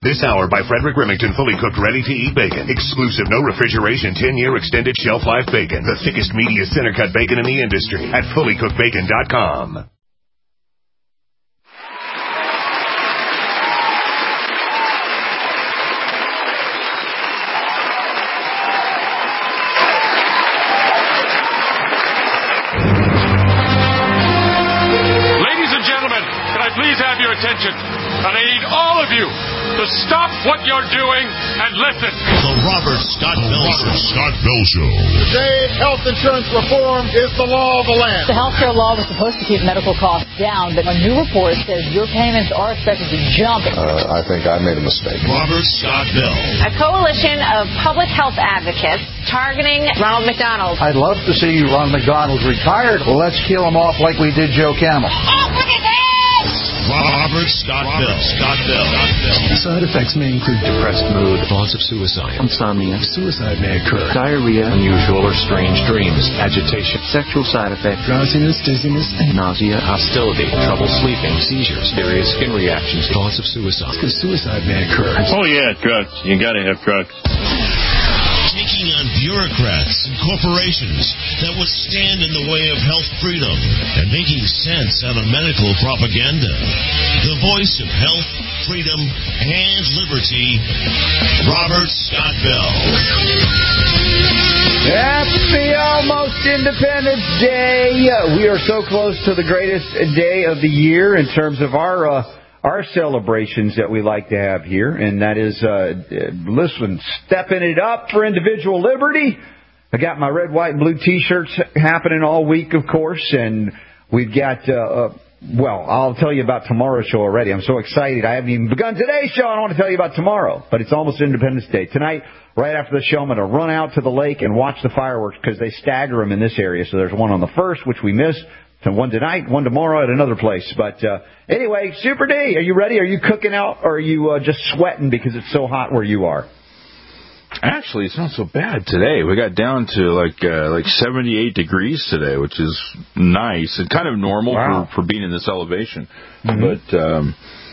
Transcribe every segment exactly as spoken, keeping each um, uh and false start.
This hour by Frederick Remington, fully cooked, ready-to-eat bacon. Exclusive, no refrigeration, ten-year extended shelf life bacon. The thickest, meatiest, center-cut bacon in the industry at fully cooked bacon dot com. Please have your attention. And I need all of you to stop what you're doing and listen. The Robert Scott Bell Show. Scott Bell Show. Today, health insurance reform is the law of the land. The health care law was supposed to keep medical costs down, but a new report says your payments are expected to jump. Uh, I think I made a mistake. Robert Scott Bell. A coalition of public health advocates targeting Ronald McDonald. I'd love to see Ronald McDonald retired. Well, let's kill him off like we did Joe Camel. Oh, look at that! Robert Scott Bell. Scott Bell. Side effects may include depressed mood, thoughts of suicide, insomnia, suicide may occur, diarrhea, unusual or strange dreams, agitation, sexual side effects, drowsiness, dizziness, and nausea, hostility, trouble sleeping, seizures, serious skin reactions, thoughts of suicide. Because suicide may occur. Oh, yeah, drugs. You gotta have drugs. Taking on bureaucrats and corporations that would stand in the way of health freedom and making sense out of medical propaganda. The voice of health, freedom, and liberty, Robert Scott Bell. Happy almost Independence Day. We are so close to the greatest day of the year in terms of our uh, our celebrations that we like to have here, and that is, uh, listen, stepping it up for individual liberty. I got my red, white, and blue T-shirts happening all week, of course, and we've got, uh, uh, well, I'll tell you about tomorrow's show already. I'm so excited. I haven't even begun today's show. I don't want to tell you about tomorrow, but it's almost Independence Day. Tonight, right after the show, I'm going to run out to the lake and watch the fireworks because they stagger them in this area. So there's one on the first, which we missed. And one tonight, one tomorrow at another place. But uh, anyway, Super D, are you ready? Are you cooking out, or are you uh, just sweating because it's so hot where you are? Actually, it's not so bad today. We got down to like uh, like seventy-eight degrees today, which is nice and kind of normal wow. for, for being in this elevation. Mm-hmm. But um,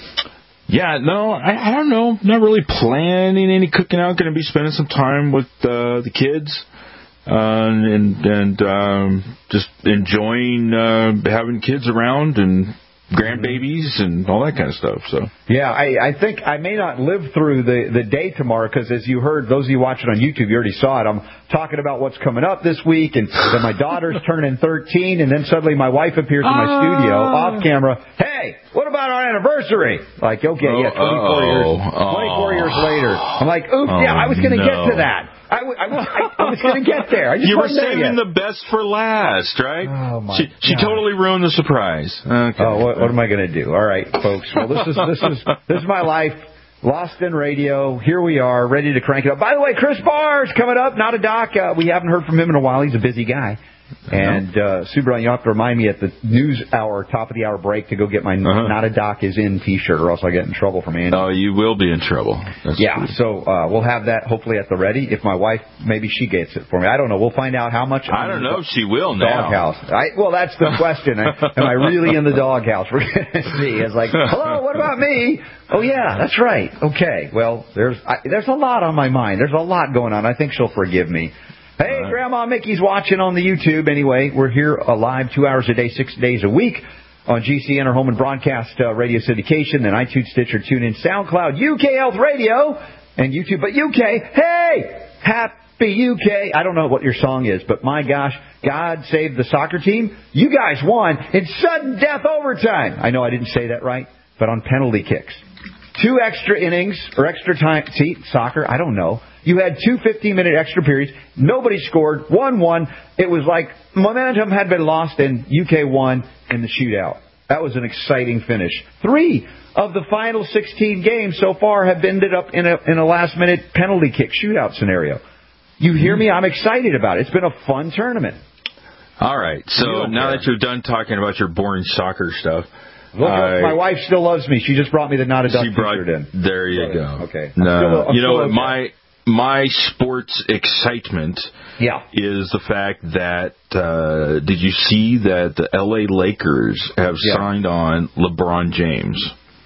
yeah, no, I, I don't know. Not really planning any cooking out. Going to be spending some time with uh, the kids. Uh, and and um, just enjoying uh, having kids around and grandbabies and all that kind of stuff. So yeah, I, I think I may not live through the, the day tomorrow because, as you heard, those of you watching on YouTube, you already saw it. I'm talking about what's coming up this week, and then my daughter's turning thirteen, and then suddenly my wife appears in my uh, studio off camera. Hey, what about our anniversary? Like, okay, yeah, twenty-four oh, years, oh, twenty-four oh. years later. I'm like, oops, oh, yeah, I was going to no. get to that. I, w- I was, I, I was going to get there. I just you were get. saving the best for last, right? Oh my she, she totally ruined the surprise. Okay. Oh, what, what am I going to do? All right, folks. Well, this is this is this is my life. Lost in radio. Here we are, ready to crank it up. By the way, Chris Barr's coming up. Not a doc. Uh, we haven't heard from him in a while. He's a busy guy. And, uh, Sue Brown, you have to remind me at the news hour, top of the hour break to go get my uh-huh. Not a Doc is in T-shirt, or else I'll get in trouble from Andy. Oh, you will be in trouble. That's yeah, true. so uh, we'll have that hopefully at the ready. If my wife, maybe she gets it for me. I don't know. We'll find out how much. I don't know if she will now. Doghouse. I, well, that's the question. Am I really in the doghouse? We're going to see. It's like, hello, what about me? Oh, yeah, that's right. Okay. Well, there's I, there's a lot on my mind. There's a lot going on. I think she'll forgive me. Hey, right. Grandma Mickey's watching on the YouTube. Anyway, we're here live two hours a day, six days a week on G C N, our home and broadcast uh, radio syndication, then iTunes, Stitcher, TuneIn, SoundCloud, U K Health Radio, and YouTube. But U K, hey, happy U K. I don't know what your song is, but my gosh, God saved the soccer team. You guys won in sudden death overtime. I know I didn't say that right, but on penalty kicks. Two extra innings or extra time. See, soccer, I don't know. You had two fifteen-minute extra periods. Nobody scored. one one. It was like momentum had been lost, and U K won in the shootout. That was an exciting finish. Three of the final sixteen games so far have ended up in a, in a last-minute penalty kick shootout scenario. You hear me? I'm excited about it. It's been a fun tournament. All right. So now care. that you're done talking about your boring soccer stuff, Look, uh, my wife still loves me. She just brought me the Not a Duck T-shirt in. There you go. Okay. No, still, you know, okay. my my sports excitement yeah. is the fact that, uh, did you see that the L A Lakers have yeah. signed on LeBron James?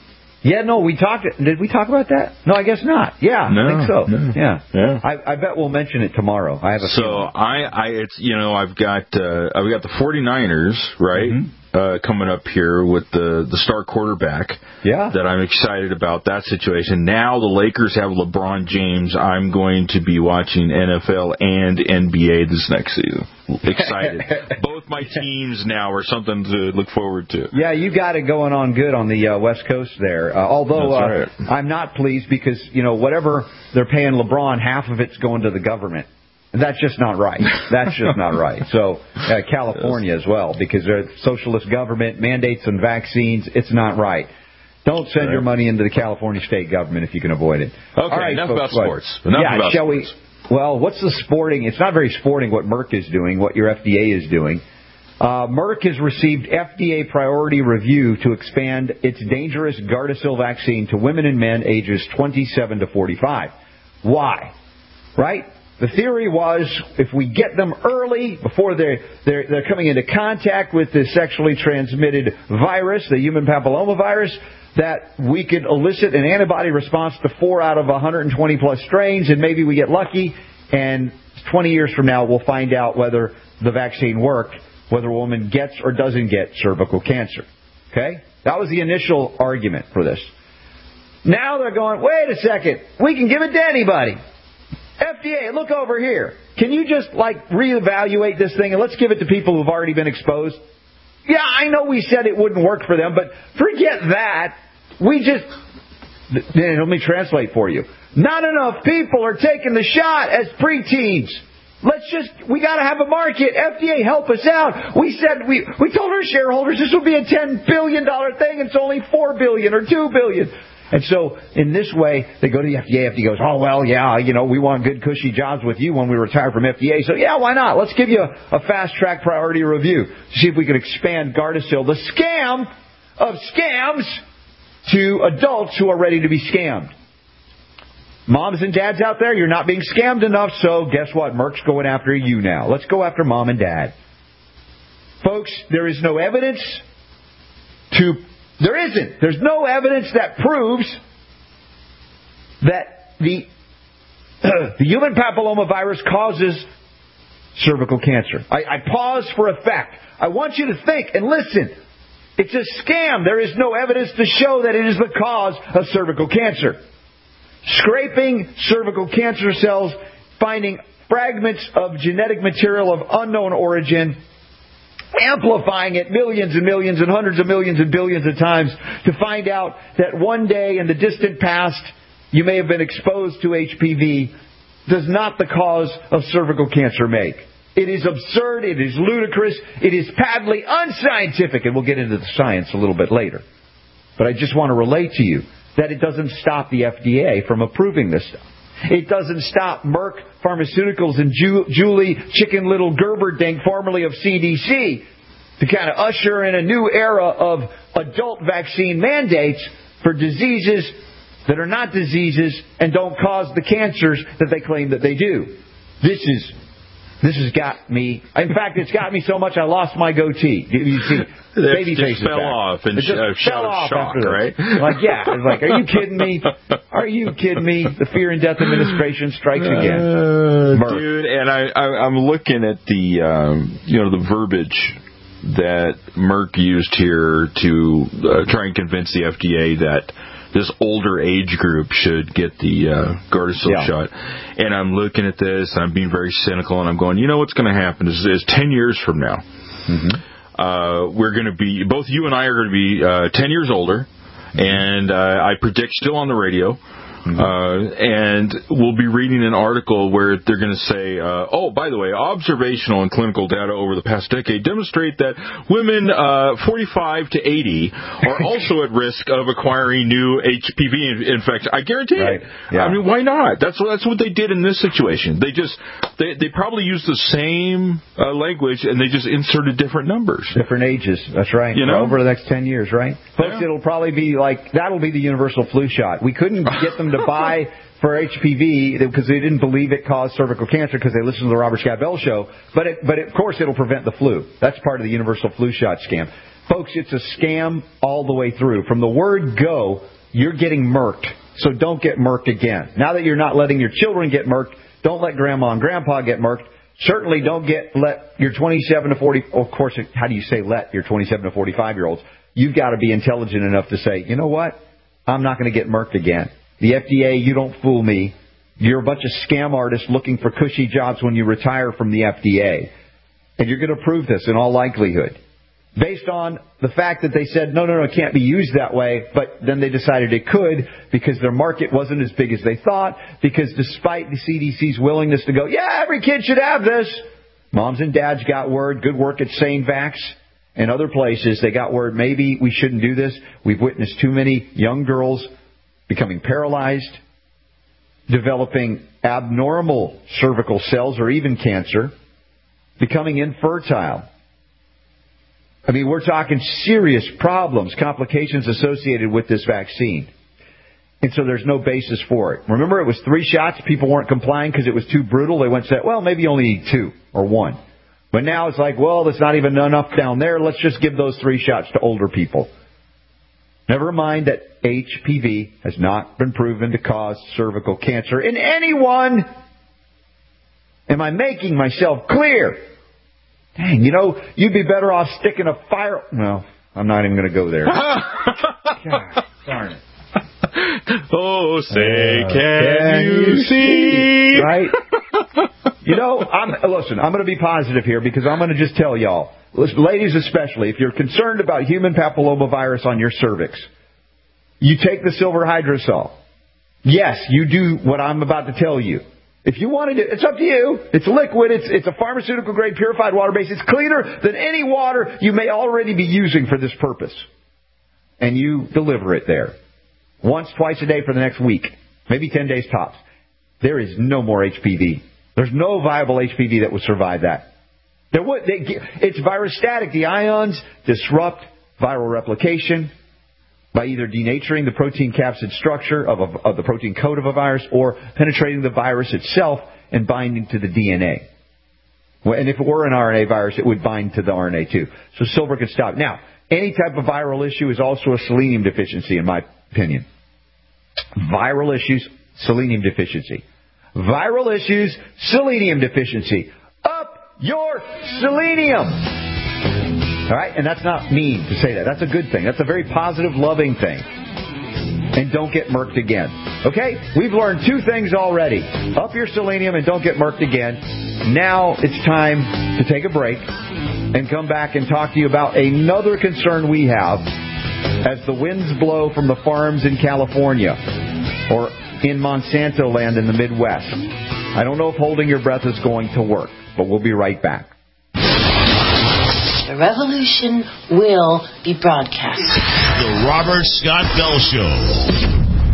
Yeah, no, we talked. Did we talk about that? No, I guess not. Yeah, no, I think so. No. Yeah, yeah. I, I bet we'll mention it tomorrow. I have a so feeling. I, I, it's you know, I've got uh, I've got the 49ers right mm-hmm. uh, coming up here with the the star quarterback. Yeah, that I'm excited about that situation. Now the Lakers have LeBron James. I'm going to be watching N F L and N B A this next season. Excited. Both my teams now are something to look forward to. Yeah, you got it going on good on the uh, West Coast there. Uh, although uh, right. I'm not pleased because, you know, whatever they're paying LeBron, half of it's going to the government. And that's just not right. That's just not right. So uh, California as well, because they're a socialist government, mandates on vaccines. It's not right. Don't send right. your money into the California state government if you can avoid it. Okay, All right, enough folks, about sports. Enough yeah, about shall sports. we? Well, what's the sporting? It's not very sporting what Merck is doing, what your F D A is doing. Uh, Merck has received F D A priority review to expand its dangerous Gardasil vaccine to women and men ages twenty-seven to forty-five. Why? Right? The theory was if we get them early, before they're, they're, they're coming into contact with the sexually transmitted virus, the human papillomavirus, that we could elicit an antibody response to four out of one hundred twenty plus strains, and maybe we get lucky, and twenty years from now we'll find out whether the vaccine worked, whether a woman gets or doesn't get cervical cancer. Okay? That was the initial argument for this. Now they're going, wait a second, we can give it to anybody. F D A, look over here. Can you just, like, reevaluate this thing and let's give it to people who've already been exposed? Yeah, I know we said it wouldn't work for them, but forget that. We just... Let me translate for you. Not enough people are taking the shot as preteens. Let's just... We got to have a market. F D A, help us out. We said... We we told our shareholders this would be a ten billion dollars thing. It's only four billion dollars or two billion dollars. And so, in this way, they go to the F D A. F D A goes, oh, well, yeah, you know, we want good, cushy jobs with you when we retire from F D A. So, yeah, why not? Let's give you a, a fast-track priority review to see if we can expand Gardasil, the scam of scams, to adults who are ready to be scammed. Moms and dads out there, you're not being scammed enough, so guess what? Merck's going after you now. Let's go after mom and dad. Folks, there is no evidence to... There isn't. There's no evidence that proves that the, the human papillomavirus causes cervical cancer. I, I pause for effect. I want you to think and listen. It's a scam. There is no evidence to show that it is the cause of cervical cancer. Scraping cervical cancer cells, finding fragments of genetic material of unknown origin, amplifying it millions and millions and hundreds of millions and billions of times to find out that one day in the distant past you may have been exposed to H P V does not the cause of cervical cancer make. It is absurd, it is ludicrous, it is patently unscientific, and we'll get into the science a little bit later. But I just want to relate to you that it doesn't stop the F D A from approving this stuff. It doesn't stop Merck Pharmaceuticals and Ju- Julie Chicken Little Gerberdink, formerly of C D C, to kind of usher in a new era of adult vaccine mandates for diseases that are not diseases and don't cause the cancers that they claim that they do. This is... This has got me... In fact, it's got me so much I lost my goatee. You see, baby just faces fell back. off and it just sh- fell off shock, after right? Like, yeah. It's like, are you kidding me? Are you kidding me? The Fear and Death Administration strikes again. Uh, dude, and I, I, I'm looking at the, um, you know, the verbiage that Merck used here to uh, try and convince the F D A that this older age group should get the uh, Gardasil yeah. shot. And I'm looking at this, I'm being very cynical, and I'm going, you know what's going to happen is, is ten years from now, mm-hmm. uh, we're going to be, both you and I are going to be uh, ten years older, mm-hmm. and uh, I predict still on the radio, Mm-hmm. Uh, and we'll be reading an article where they're going to say, uh, oh, by the way, observational and clinical data over the past decade demonstrate that women uh, forty-five to eighty are also at risk of acquiring new H P V infection. I guarantee right. it. Yeah. I mean, why not? That's what, that's what they did in this situation. They just, they, they probably used the same uh, language and they just inserted different numbers. Different ages. That's right. You know? Over the next ten years, right? Folks, yeah. It'll probably be like, that'll be the universal flu shot. We couldn't get them to buy for H P V because they didn't believe it caused cervical cancer because they listened to the Robert Scott Bell show. But it, but it, of course it'll prevent the flu. That's part of the universal flu shot scam. Folks, it's a scam all the way through. From the word go, you're getting murked. So don't get murked again. Now that you're not letting your children get murked, don't let grandma and grandpa get murked. Certainly don't get let your twenty-seven to forty. Of course, how do you say let your twenty-seven to forty-five year olds? You've got to be intelligent enough to say, you know what? I'm not going to get murked again. The F D A, you don't fool me. You're a bunch of scam artists looking for cushy jobs when you retire from the F D A. And you're going to prove this in all likelihood. Based on the fact that they said, no, no, no, it can't be used that way, but then they decided it could because their market wasn't as big as they thought, because despite the C D C's willingness to go, yeah, every kid should have this, moms and dads got word, good work at Sane Vax and other places, they got word maybe we shouldn't do this. We've witnessed too many young girls becoming paralyzed, developing abnormal cervical cells or even cancer, becoming infertile. I mean, we're talking serious problems, complications associated with this vaccine. And so there's no basis for it. Remember, it was three shots. People weren't complying because it was too brutal. They went and said, well, maybe only need two or one. But now it's like, well, there's not even enough down there. Let's just give those three shots to older people. Never mind that H P V has not been proven to cause cervical cancer in anyone. Am I making myself clear? Dang, you know, you'd be better off sticking a fire... No, I'm not even going to go there. God, darn it. Oh, say, uh, can, can you, you see? see? Right? You know, I'm, listen, I'm going to be positive here because I'm going to just tell y'all, listen, ladies especially, if you're concerned about human papillomavirus on your cervix, you take the silver hydrosol. Yes, you do what I'm about to tell you. If you want to do it, it's up to you. It's liquid. It's it's a pharmaceutical-grade purified water base. It's cleaner than any water you may already be using for this purpose. And you deliver it there. Once, twice a day for the next week. Maybe ten days tops. There is no more H P V. There's no viable H P V that would survive that. There would. They, it's virustatic. The ions disrupt viral replication by either denaturing the protein capsid structure of, a, of the protein code of a virus or penetrating the virus itself and binding to the D N A. Well, and if it were an R N A virus, it would bind to the R N A too. So silver could stop. Now, any type of viral issue is also a selenium deficiency, in my opinion. Viral issues, selenium deficiency. Viral issues, selenium deficiency. Up your selenium! All right? And that's not mean to say that. That's a good thing. That's a very positive, loving thing. And don't get murked again. Okay? We've learned two things already. Up your selenium and don't get murked again. Now it's time to take a break and come back and talk to you about another concern we have as the winds blow from the farms in California or in Monsanto land in the Midwest. I don't know if holding your breath is going to work, but we'll be right back. The revolution will be broadcast. The Robert Scott Bell Show.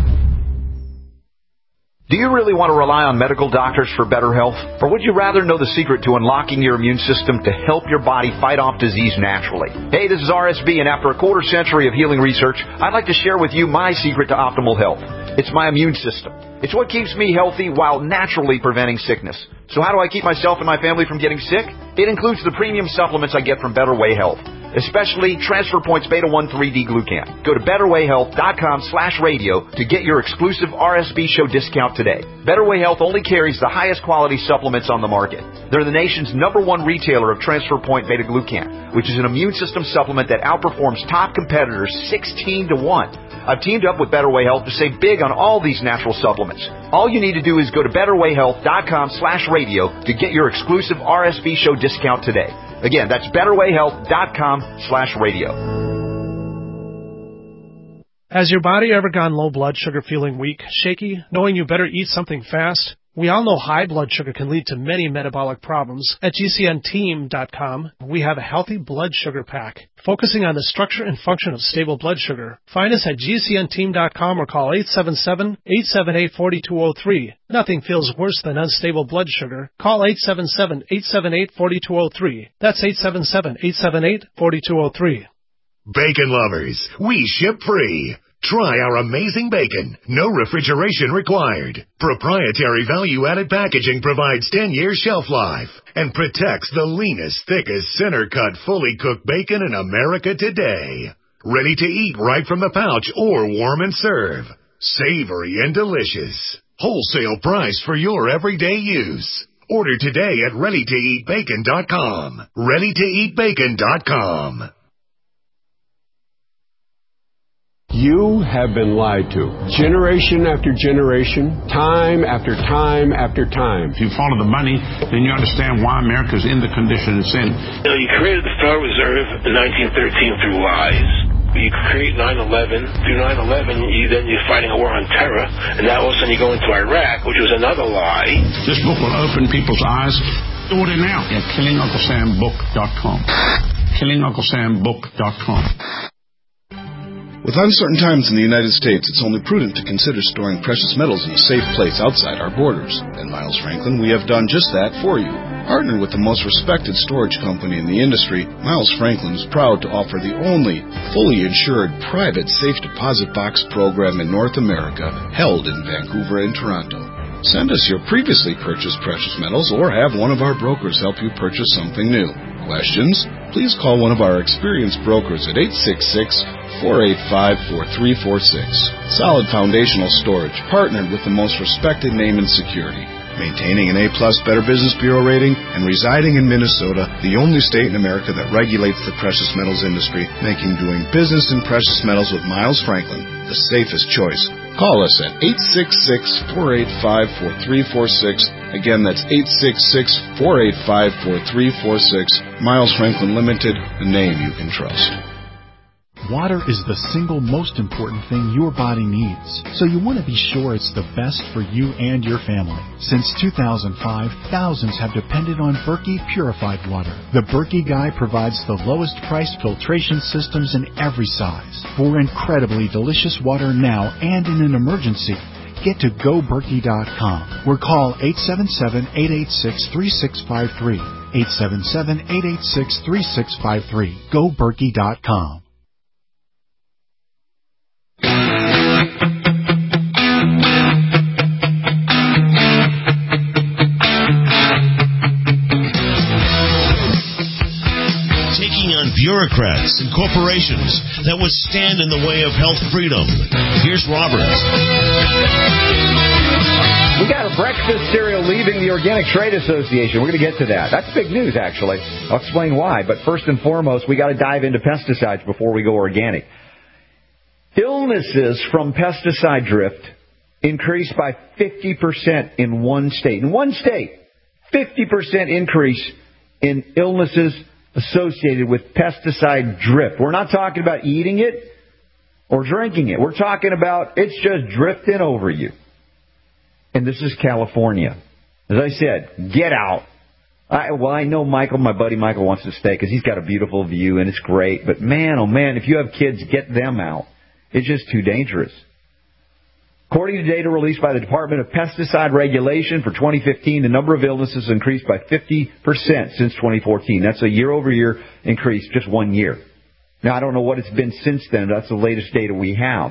Do you really want to rely on medical doctors for better health? Or would you rather know the secret to unlocking your immune system to help your body fight off disease naturally? Hey, this is R S B, and after a quarter century of healing research, I'd like to share with you my secret to optimal health. It's my immune system. It's what keeps me healthy while naturally preventing sickness. So how do I keep myself and my family from getting sick? It includes the premium supplements I get from Better Way Health, especially Transfer Points Beta one three D Glucan. Go to betterwayhealth.com slash radio to get your exclusive R S B show discount today. Better Way Health only carries the highest quality supplements on the market. They're the nation's number one retailer of Transfer Point Beta Glucan, which is an immune system supplement that outperforms top competitors sixteen to one. I've teamed up with Better Way Health to save big on all these natural supplements. All you need to do is go to betterwayhealth.com slash radio to get your exclusive R S B show discount today. Again, that's betterwayhealth.com slash radio. Has your body ever gone low blood sugar, feeling weak, shaky, knowing you better eat something fast? We all know high blood sugar can lead to many metabolic problems. At G C N team dot com, we have a healthy blood sugar pack, focusing on the structure and function of stable blood sugar. Find us at G C N team dot com or call eight seven seven, eight seven eight, four two zero three. Nothing feels worse than unstable blood sugar. Call eight seven seven, eight seven eight, four two zero three. That's eight seven seven, eight seven eight, four two zero three. Bacon lovers, we ship free. Try our amazing bacon. No refrigeration required. Proprietary value-added packaging provides ten-year shelf life and protects the leanest, thickest, center-cut, fully cooked bacon in America today. Ready to eat right from the pouch or warm and serve. Savory and delicious. Wholesale price for your everyday use. Order today at ready to eat bacon dot com. ready to eat bacon dot com. You have been lied to. Generation after generation, time after time after time. If you follow the money, then you understand why America's in the condition it's in. You know, you created the Federal Reserve in nineteen thirteen through lies. You create nine eleven. Through nine eleven, you, then you're fighting a war on terror, and now all of a sudden you go into Iraq, which was another lie. This book will open people's eyes. Order now at killing uncle sam book dot com. killing uncle sam book dot com. With uncertain times in the United States, it's only prudent to consider storing precious metals in a safe place outside our borders. At Miles Franklin, we have done just that for you. Partnered with the most respected storage company in the industry, Miles Franklin is proud to offer the only fully insured private safe deposit box program in North America, held in Vancouver and Toronto. Send us your previously purchased precious metals or have one of our brokers help you purchase something new. Questions? Please call one of our experienced brokers at eight six six, four eight five, four three four six. Solid foundational storage, partnered with the most respected name in security. Maintaining an A-plus Better Business Bureau rating and residing in Minnesota, the only state in America that regulates the precious metals industry, making doing business in precious metals with Miles Franklin the safest choice. Call us at eight six six, four eight five, four three four six. Again, that's eight six six, four eight five, four three four six. Miles Franklin Limited, the name you can trust. Water is the single most important thing your body needs, so you want to be sure it's the best for you and your family. Since two thousand five, thousands have depended on Berkey purified water. The Berkey Guy provides the lowest price filtration systems in every size. For incredibly delicious water now and in an emergency, get to go berkey dot com or call eight seven seven, eight eight six, three six five three. eight seven seven, eight eight six, three six five three. go berkey dot com. Bureaucrats and corporations that would stand in the way of health freedom. Here's Robert. We got a breakfast cereal leaving the Organic Trade Association. We're going to get to that. That's big news, actually. I'll explain why. But first and foremost, we got to dive into pesticides before we go organic. Illnesses from pesticide drift increased by fifty percent in one state. In one state, fifty percent increase in illnesses associated with pesticide drift. We're not talking about eating it or drinking it. We're talking about it's just drifting over you. And this is California. As I said, get out. I, well, I know Michael, my buddy Michael, wants to stay because he's got a beautiful view and it's great. But man, oh man, if you have kids, get them out. It's just too dangerous. According to data released by the Department of Pesticide Regulation for twenty fifteen, the number of illnesses increased by fifty percent since twenty fourteen. That's a year-over-year increase, just one year. Now, I don't know what it's been since then. That's the latest data we have.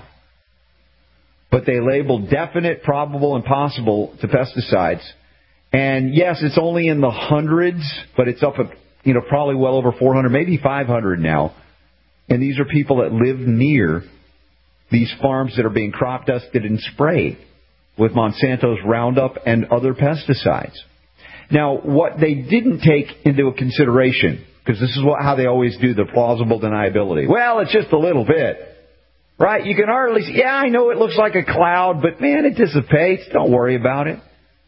But they labeled definite, probable, and possible to pesticides. And, yes, it's only in the hundreds, but it's up at, you know, probably well over four hundred, maybe five hundred now. And these are people that live near these farms that are being crop dusted and sprayed with Monsanto's Roundup and other pesticides. Now, what they didn't take into consideration, because this is what, how they always do the plausible deniability. Well, it's just a little bit, right? You can hardly see, yeah, I know it looks like a cloud, but man, it dissipates. Don't worry about it.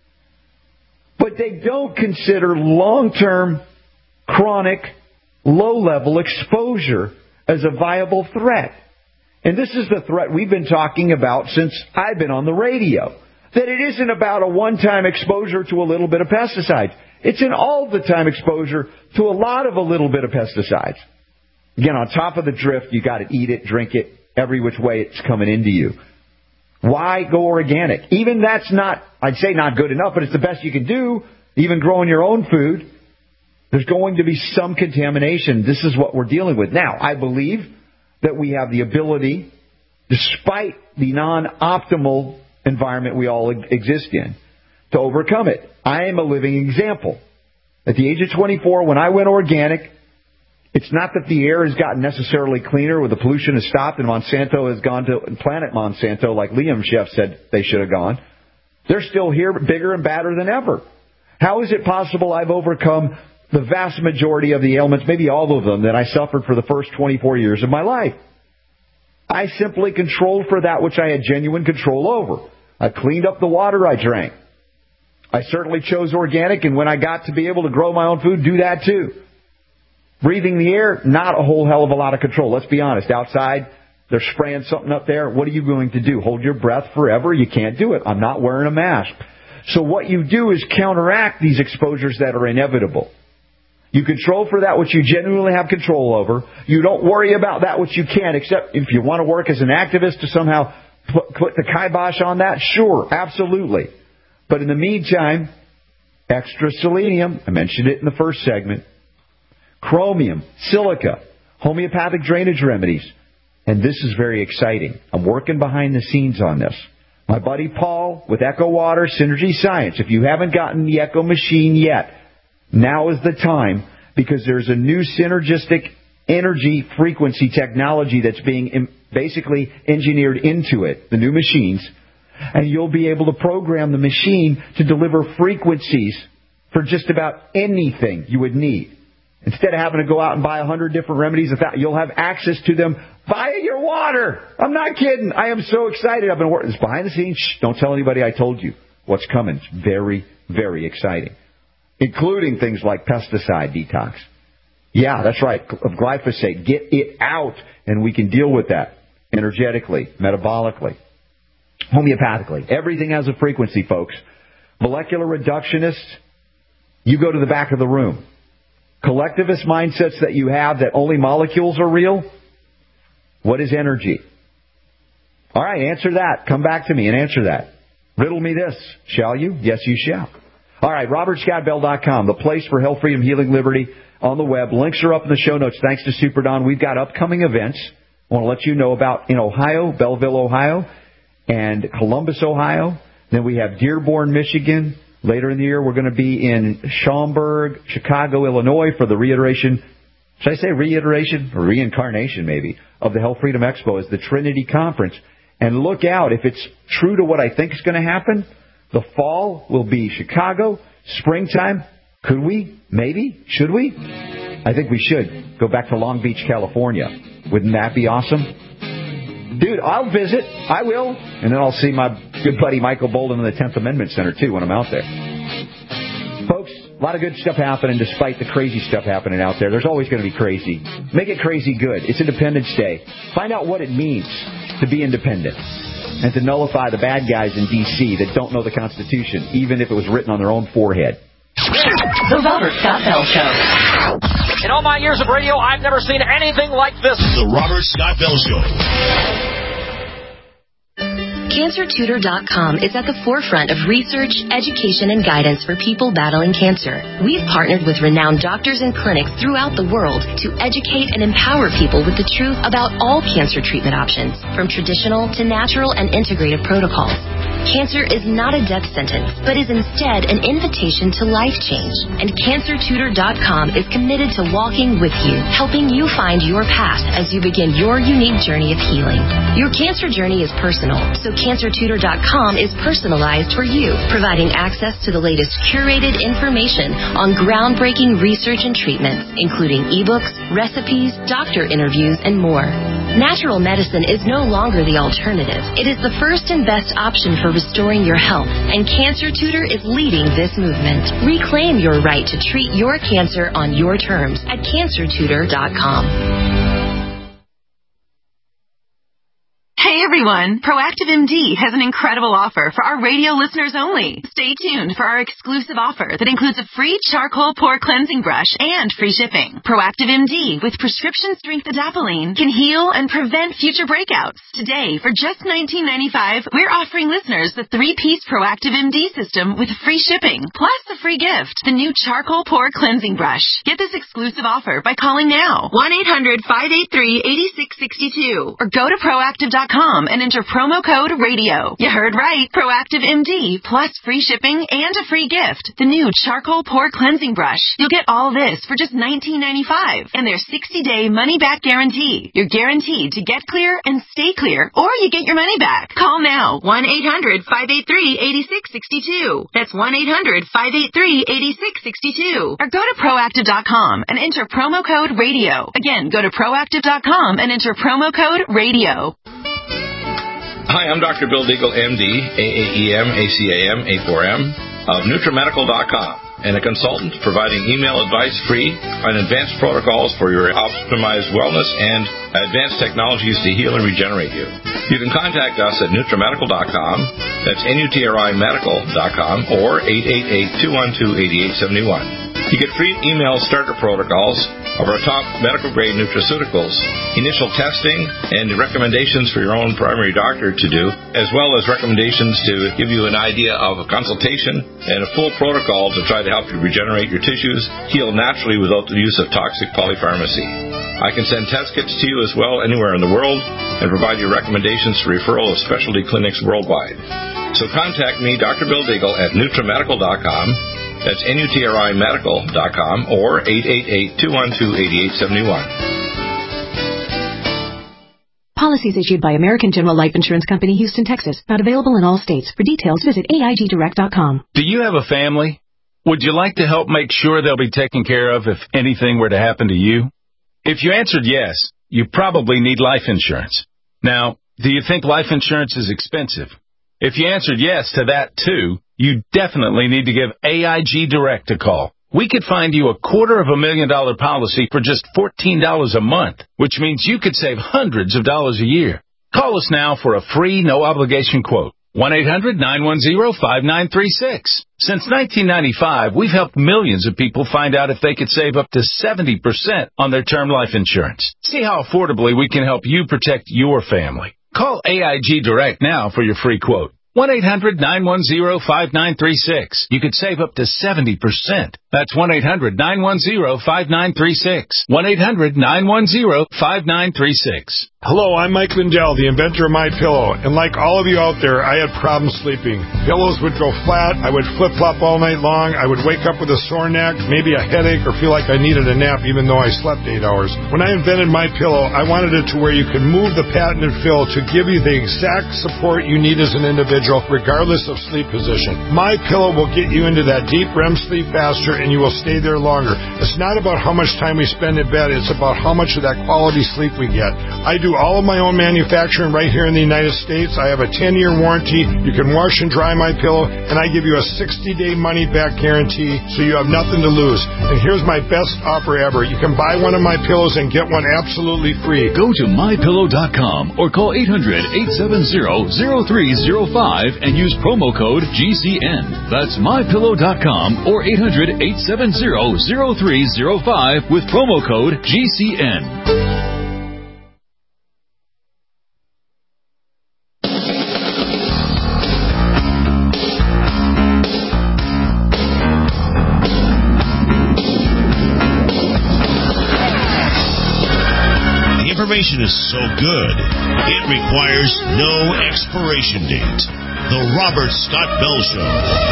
But they don't consider long-term, chronic, low-level exposure as a viable threat. And this is the threat we've been talking about since I've been on the radio. That it isn't about a one-time exposure to a little bit of pesticides. It's an all-the-time exposure to a lot of a little bit of pesticides. Again, on top of the drift, you got to eat it, drink it, every which way it's coming into you. Why go organic? Even that's not, I'd say not good enough, but it's the best you can do, even growing your own food. There's going to be some contamination. This is what we're dealing with. Now, I believe that we have the ability, despite the non-optimal environment we all exist in, to overcome it. I am a living example. At the age of twenty-four, when I went organic, It's not that the air has gotten necessarily cleaner or the pollution has stopped and Monsanto has gone to Planet Monsanto like Liam Chef said they should have gone. They're still here, bigger and badder than ever. How is it possible I've overcome the vast majority of the ailments, maybe all of them, that I suffered for the first twenty-four years of my life? I simply controlled for that which I had genuine control over. I cleaned up the water I drank. I certainly chose organic, and when I got to be able to grow my own food, do that too. Breathing the air, not a whole hell of a lot of control. Let's be honest. Outside, they're spraying something up there. What are you going to do? Hold your breath forever? You can't do it. I'm not wearing a mask. So what you do is counteract these exposures that are inevitable. You control for that which you genuinely have control over. You don't worry about that which you can't, except if you want to work as an activist to somehow put, put the kibosh on that. Sure, absolutely. But in the meantime, extra selenium, I mentioned it in the first segment, chromium, silica, homeopathic drainage remedies. And this is very exciting. I'm working behind the scenes on this. My buddy Paul with Echo Water Synergy Science. If you haven't gotten the Echo machine yet, now is the time, because there's a new synergistic energy frequency technology that's being basically engineered into it, the new machines. And you'll be able to program the machine to deliver frequencies for just about anything you would need. Instead of having to go out and buy a hundred different remedies, you'll have access to them via your water. I'm not kidding. I am so excited. I've been working this behind the scenes. Shh, don't tell anybody I told you what's coming. It's very, very exciting, including things like pesticide detox. Yeah, that's right. Of glyphosate. Get it out, and we can deal with that energetically, metabolically, homeopathically. Everything has a frequency, folks. Molecular reductionists, you go to the back of the room. Collectivist mindsets that you have that only molecules are real, what is energy? All right, answer that. Come back to me and answer that. Riddle me this, shall you? Yes, you shall. All right, robert scott bell dot com, the place for health, freedom, healing, liberty on the web. Links are up in the show notes. Thanks to Super Don. We've got upcoming events I want to let you know about in Ohio, Belleville, Ohio, and Columbus, Ohio. Then we have Dearborn, Michigan. Later in the year, we're going to be in Schaumburg, Chicago, Illinois for the reiteration, should I say reiteration or reincarnation maybe, of the Health Freedom Expo as the Trinity Conference. And look out, if it's true to what I think is going to happen, the fall will be Chicago, springtime, could we? Maybe? Should we? I think we should go back to Long Beach, California. Wouldn't that be awesome? Dude, I'll visit. I will. And then I'll see my good buddy Michael Bolden in the tenth Amendment Center, too, when I'm out there. Folks, a lot of good stuff happening despite the crazy stuff happening out there. There's always going to be crazy. Make it crazy good. It's Independence Day. Find out what it means to be independent and to nullify the bad guys in D C that don't know the Constitution, even if it was written on their own forehead. The Robert Scott Bell Show. In all my years of radio, I've never seen anything like this. The Robert Scott Bell Show. Cancer Tutor dot com is at the forefront of research, education, and guidance for people battling cancer. We've partnered with renowned doctors and clinics throughout the world to educate and empower people with the truth about all cancer treatment options, from traditional to natural and integrative protocols. Cancer is not a death sentence, but is instead an invitation to life change. And Cancer Tutor dot com is committed to walking with you, helping you find your path as you begin your unique journey of healing. Your cancer journey is personal, so Cancer Tutor dot com is personalized for you, providing access to the latest curated information on groundbreaking research and treatments, including ebooks, recipes, doctor interviews, and more. Natural medicine is no longer the alternative. It is the first and best option for restoring your health, and Cancer Tutor is leading this movement. Reclaim your right to treat your cancer on your terms at Cancer Tutor dot com. Hey everyone, Proactive M D has an incredible offer for our radio listeners only. Stay tuned for our exclusive offer that includes a free charcoal pore cleansing brush and free shipping. Proactive M D with prescription strength adapalene can heal and prevent future breakouts. Today, for just nineteen ninety-five dollars, we're offering listeners the three-piece Proactive M D system with free shipping, plus a free gift, the new charcoal pore cleansing brush. Get this exclusive offer by calling now, one eight hundred, five eight three, eight six six two, or go to Proactive dot com and enter promo code RADIO. You heard right. Proactive M D, plus free shipping and a free gift. The new charcoal pore cleansing brush. You'll get all this for just nineteen ninety-five dollars. And their sixty-day money-back guarantee. You're guaranteed to get clear and stay clear, or you get your money back. Call now. one eight hundred five eight three eight six six two. That's one eight hundred five eight three eight six six two. Or go to proactive dot com and enter promo code RADIO. Again, go to proactive dot com and enter promo code RADIO. Hi, I'm Doctor Bill Deagle, M D, A A E M, A C A M, A four M, of NutriMedical dot com, and a consultant providing email advice free on advanced protocols for your optimized wellness and advanced technologies to heal and regenerate you. You can contact us at NutriMedical dot com, that's N U T R I Medical dot com, or eight eight eight, two one two, eight eight seven one. You get free email starter protocols of our top medical-grade nutraceuticals, initial testing, and recommendations for your own primary doctor to do, as well as recommendations to give you an idea of a consultation and a full protocol to try to help you regenerate your tissues, heal naturally without the use of toxic polypharmacy. I can send test kits to you as well anywhere in the world and provide you recommendations for referral of specialty clinics worldwide. So contact me, Doctor Bill Deagle, at NutriMedical dot com. That's N U T R I Medical dot com, or eight eight eight, two one two, eight eight seven one. Policies issued by American General Life Insurance Company, Houston, Texas. Not available in all states. For details, visit A I G direct dot com. Do you have a family? Would you like to help make sure they'll be taken care of if anything were to happen to you? If you answered yes, you probably need life insurance. Now, do you think life insurance is expensive? If you answered yes to that, too, you definitely need to give A I G Direct a call. We could find you a quarter of a million dollar policy for just fourteen dollars a month, which means you could save hundreds of dollars a year. Call us now for a free, no-obligation quote. one eight hundred nine one zero five nine three six. Since nineteen ninety-five, we've helped millions of people find out if they could save up to seventy percent on their term life insurance. See how affordably we can help you protect your family. Call A I G Direct now for your free quote. one eight hundred nine one zero five nine three six. You could save up to seventy percent. That's one eight hundred nine one zero five nine three six. one eight hundred nine one zero five nine three six. Hello, I'm Mike Lindell, the inventor of MyPillow, and like all of you out there, I had problems sleeping. Pillows would go flat, I would flip-flop all night long, I would wake up with a sore neck, maybe a headache, or feel like I needed a nap even though I slept eight hours. When I invented MyPillow, I wanted it to where you could move the patented fill to give you the exact support you need as an individual, regardless of sleep position. MyPillow will get you into that deep R E M sleep faster, and you will stay there longer. It's not about how much time we spend in bed, it's about how much of that quality sleep we get. I do all of my own manufacturing right here in the United States. I have a ten-year warranty. You can wash and dry MyPillow, and I give you a sixty-day money-back guarantee, so you have nothing to lose. And here's my best offer ever. You can buy one of my pillows and get one absolutely free. Go to my pillow dot com or call eight hundred eight seven zero zero three zero five and use promo code G C N. That's my pillow dot com or eight hundred eight seven zero zero three zero five with promo code G C N. Information is so good, it requires no expiration date. The Robert Scott Bell Show.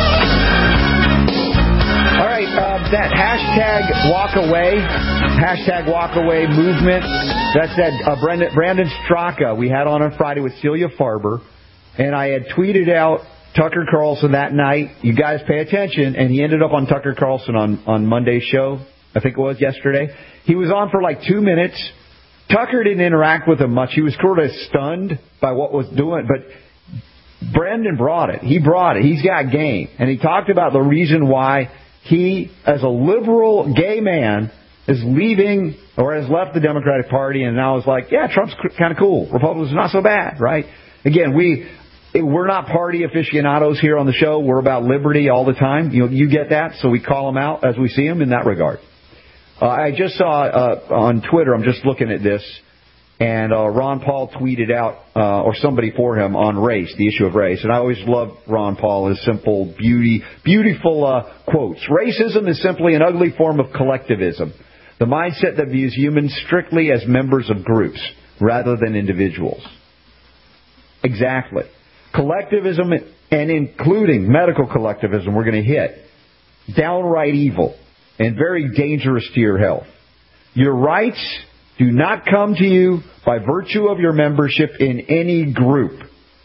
All right, uh, that hashtag walk away, hashtag walk away movement, that's that uh, Brandon, Brandon Straka we had on on Friday with Celia Farber, and I had tweeted out Tucker Carlson that night. You guys pay attention, and he ended up on Tucker Carlson on, on Monday's show, I think it was yesterday. He was on for like two minutes. Tucker didn't interact with him much. He was sort of stunned by what was doing, but Brandon brought it. He brought it. He's got game. And he talked about the reason why he, as a liberal gay man, is leaving or has left the Democratic Party, and now is like, yeah, Trump's kind of cool. Republicans are not so bad, right? Again, we, we're not party aficionados here on the show. We're about liberty all the time. You know, you get that, so we call them out as we see them in that regard. Uh, I just saw uh, on Twitter, I'm just looking at this, and uh, Ron Paul tweeted out, uh, or somebody for him, on race, the issue of race. And I always love Ron Paul, his simple, beauty, beautiful uh, quotes. Racism is simply an ugly form of collectivism, the mindset that views humans strictly as members of groups rather than individuals. Exactly. Collectivism, and including medical collectivism, we're going to hit. Downright evil and very dangerous to your health. Your rights do not come to you by virtue of your membership in any group,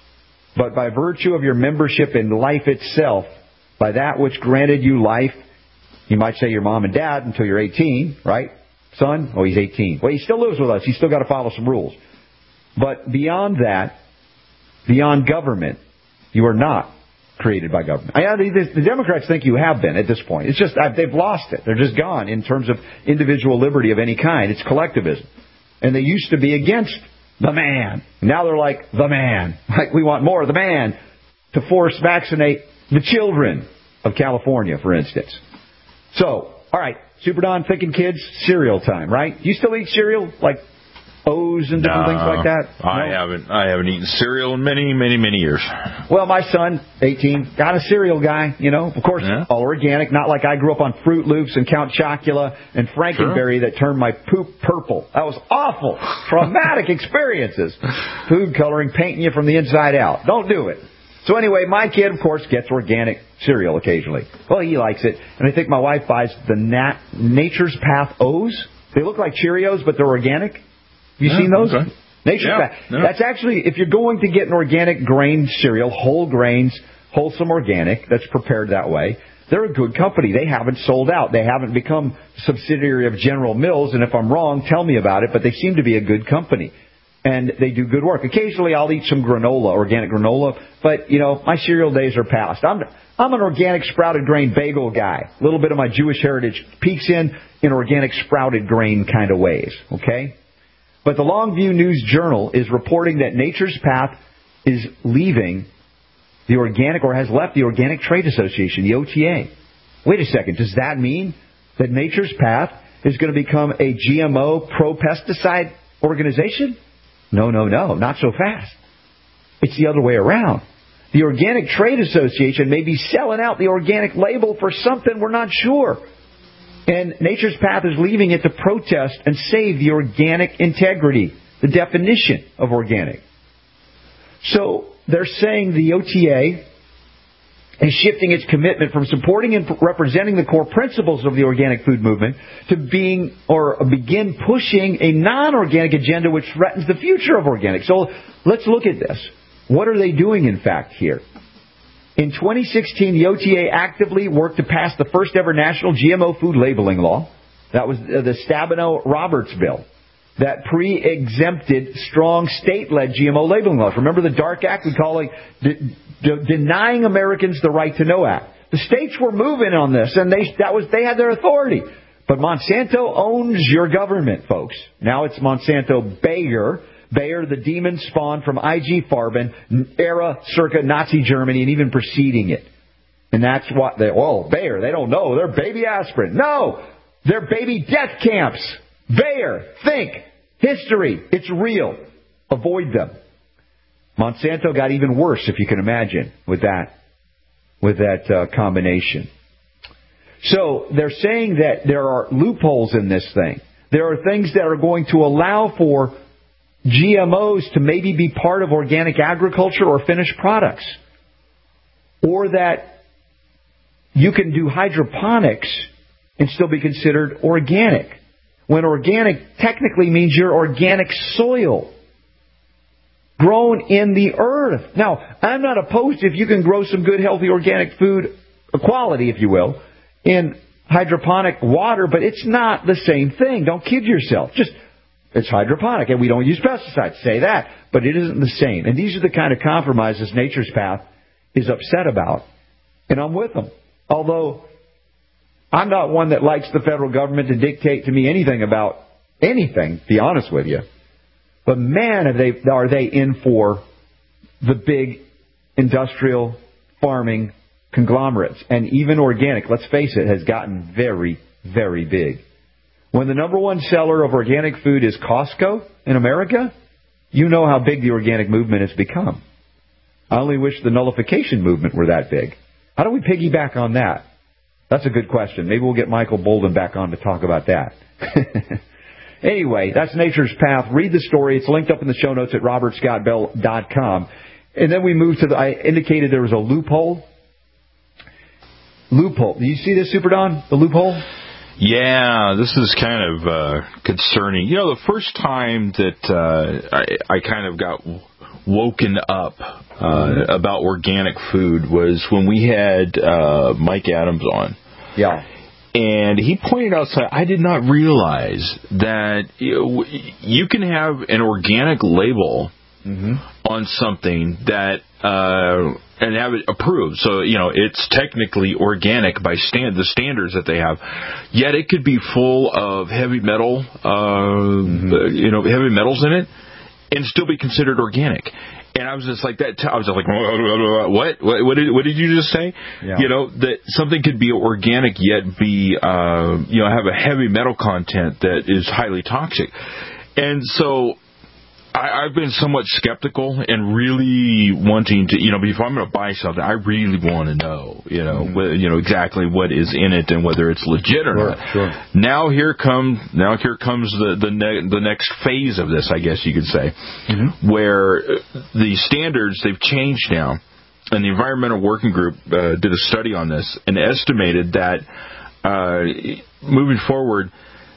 but by virtue of your membership in life itself, by that which granted you life. You might say your mom and dad until you're eighteen, right? Son? Oh, he's eighteen. Well, he still lives with us. He's still got to follow some rules. But beyond that, beyond government, you are not created by government. I, the, the Democrats think you have been at this point. It's just they've lost it. They're just gone in terms of individual liberty of any kind. It's collectivism. And they used to be against the man. Now they're like the man. Like we want more of the man to force vaccinate the children of California, for instance. So, all right, Super Don, thinking kids, cereal time, right? You still eat cereal, like O's and different no, things like that? I no? haven't. I haven't eaten cereal in many, many, many years. Well, my son, eighteen, got a cereal guy. You know, of course, yeah. all organic. Not like I grew up on Fruit Loops and Count Chocula and Frankenberry sure. that turned my poop purple. That was awful, traumatic experiences. Food coloring, painting you from the inside out. Don't do it. So anyway, my kid, of course, gets organic cereal occasionally. Well, he likes it. And I think my wife buys the Nat- Nature's Path O's. They look like Cheerios, but they're organic. Have you yeah, seen those? Okay. Nature's yeah, Path. Yeah. That's actually, if you're going to get an organic grain cereal, whole grains, wholesome organic, that's prepared that way, they're a good company. They haven't sold out. They haven't become a subsidiary of General Mills. And if I'm wrong, tell me about it. But they seem to be a good company. And they do good work. Occasionally, I'll eat some granola, organic granola. But, you know, my cereal days are past. I'm I'm an organic sprouted grain bagel guy. A little bit of my Jewish heritage peeks in in organic sprouted grain kind of ways. Okay? But the Longview News Journal is reporting that Nature's Path is leaving the organic, or has left the Organic Trade Association, the O T A. Wait a second. Does that mean that Nature's Path is going to become a G M O pro-pesticide organization? No, no, no, not so fast. It's the other way around. The Organic Trade Association may be selling out the organic label for something we're not sure. And Nature's Path is leaving it to protest and save the organic integrity, the definition of organic. So they're saying the O T A is shifting its commitment from supporting and representing the core principles of the organic food movement to being or begin pushing a non-organic agenda which threatens the future of organic. So let's look at this. What are they doing, in fact, here? In twenty sixteen, the O T A actively worked to pass the first ever national G M O food labeling law. That was the Stabenow-Roberts bill that pre-exempted strong state-led G M O labeling laws. Remember the DARK Act? We call it de- de- Denying Americans the Right to Know Act. The states were moving on this, and they that was they had their authority. But Monsanto owns your government, folks. Now it's Monsanto Bayer. Bayer, the demon spawn from I G Farben, era circa Nazi Germany, and even preceding it. And that's what they, oh, Bayer, they don't know. They're baby aspirin. No! They're baby death camps. Bayer, think. History. It's real. Avoid them. Monsanto got even worse, if you can imagine, with that, with that uh, combination. So they're saying that there are loopholes in this thing. There are things that are going to allow for G M Os to maybe be part of organic agriculture or finished products. Or that you can do hydroponics and still be considered organic. When organic technically means your organic soil. Grown in the earth. Now, I'm not opposed if you can grow some good, healthy, organic food, quality, if you will, in hydroponic water, but it's not the same thing. Don't kid yourself. Just, it's hydroponic, and we don't use pesticides. Say that, but it isn't the same. And these are the kind of compromises Nature's Path is upset about, and I'm with them. Although, I'm not one that likes the federal government to dictate to me anything about anything, to be honest with you. But man, are they, are they in for the big industrial farming conglomerates. And even organic, let's face it, has gotten very, very big. When the number one seller of organic food is Costco in America, you know how big the organic movement has become. I only wish the nullification movement were that big. How do we piggyback on that? That's a good question. Maybe we'll get Michael Bolden back on to talk about that. Anyway, that's Nature's Path. Read the story. It's linked up in the show notes at robert scott bell dot com. And then we moved to the, I indicated there was a loophole. Loophole. Do you see this, Super Don? The loophole? Yeah, this is kind of uh, concerning. You know, the first time that uh, I, I kind of got woken up uh, about organic food was when we had uh, Mike Adams on. Yeah. And he pointed out, I did not realize that you, you can have an organic label mm-hmm. on something that uh, and have it approved. So, you know, it's technically organic by stand the standards that they have. Yet it could be full of heavy metal, uh, mm-hmm. uh, you know, heavy metals in it, and still be considered organic. And I was just like that. I was just like, what? What, what, did, what did you just say? Yeah. You know, that something could be organic yet be, uh, you know, have a heavy metal content that is highly toxic. And so I, I've been somewhat skeptical and really wanting to, you know, if I'm going to buy something, I really want to know, you know, mm-hmm. wh- you know exactly what is in it and whether it's legit or sure, not. Sure. Now here comes now here comes the the, ne- the next phase of this, I guess you could say, mm-hmm. where the standards they've changed now, and the Environmental Working Group uh, did a study on this and estimated that uh, moving forward,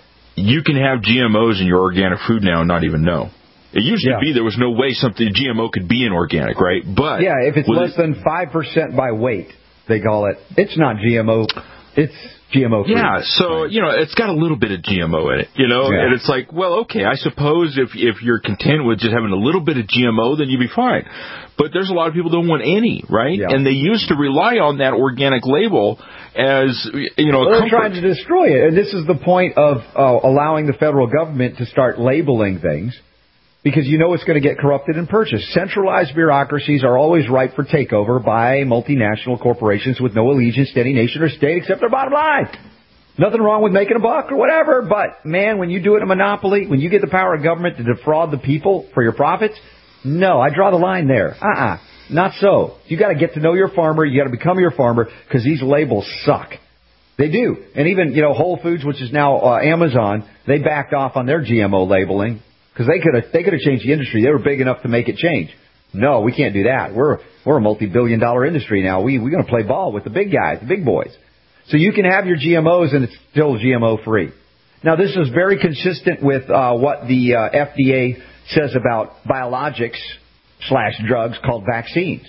you can have G M Os in your organic food now and not even know. It used yeah. to be there was no way something G M O could be in organic, right? But yeah, if it's less it, than five percent by weight, they call it. It's not G M O. It's G M O free. Yeah, so you know it's got a little bit of G M O in it, you know, yeah. and it's like, well, okay, I suppose if if you're content with just having a little bit of G M O, then you'd be fine. But there's a lot of people who don't want any, right? Yeah. And they used to rely on that organic label as, you know, well, a they're trying to destroy it, and this is the point of uh, allowing the federal government to start labeling things. Because you know it's going to get corrupted and purchased. Centralized bureaucracies are always ripe for takeover by multinational corporations with no allegiance to any nation or state except their bottom line. Nothing wrong with making a buck or whatever, but, man, when you do it in a monopoly, when you get the power of government to defraud the people for your profits, no, I draw the line there. Uh-uh, not so. You got to get to know your farmer. You got to become your farmer because these labels suck. They do. And even, you know, Whole Foods, which is now uh, Amazon, they backed off on their G M O labeling. Because they could have they could have changed the industry. They were big enough to make it change. No, we can't do that. We're we're a multi-billion dollar industry now. We we're going to play ball with the big guys, the big boys. So you can have your G M Os and it's still G M O free. Now this is very consistent with uh, what the uh, F D A says about biologics slash drugs called vaccines.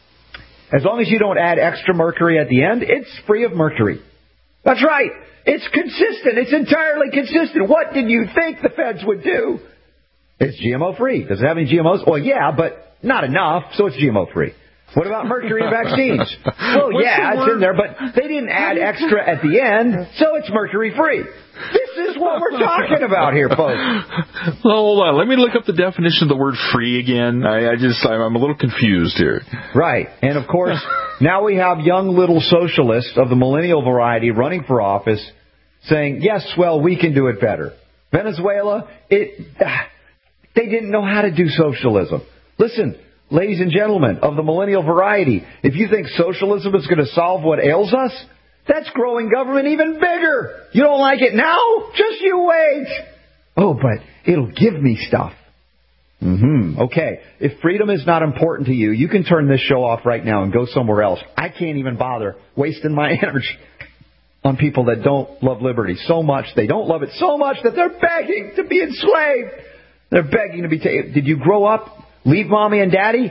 As long as you don't add extra mercury at the end, it's free of mercury. That's right. It's consistent. It's entirely consistent. What did you think the feds would do? It's G M O free. Does it have any G M Os? Well, yeah, but not enough, so it's G M O free. What about mercury in vaccines? Well, What's yeah, the it's in there, but they didn't add extra at the end, so it's mercury free. This is what we're talking about here, folks. Well, hold on. Let me look up the definition of the word free again. I, I just, I'm a little confused here. Right. And, of course, now we have young little socialists of the millennial variety running for office saying, yes, well, we can do it better. Venezuela, it... They didn't know how to do socialism. Listen, ladies and gentlemen of the millennial variety, if you think socialism is going to solve what ails us, that's growing government even bigger. You don't like it now? Just you wait. Oh, but it'll give me stuff. Mm-hmm. Okay. If freedom is not important to you, you can turn this show off right now and go somewhere else. I can't even bother wasting my energy on people that don't love liberty so much. They don't love it so much that they're begging to be enslaved. They're begging to be taken. Did you grow up, leave mommy and daddy,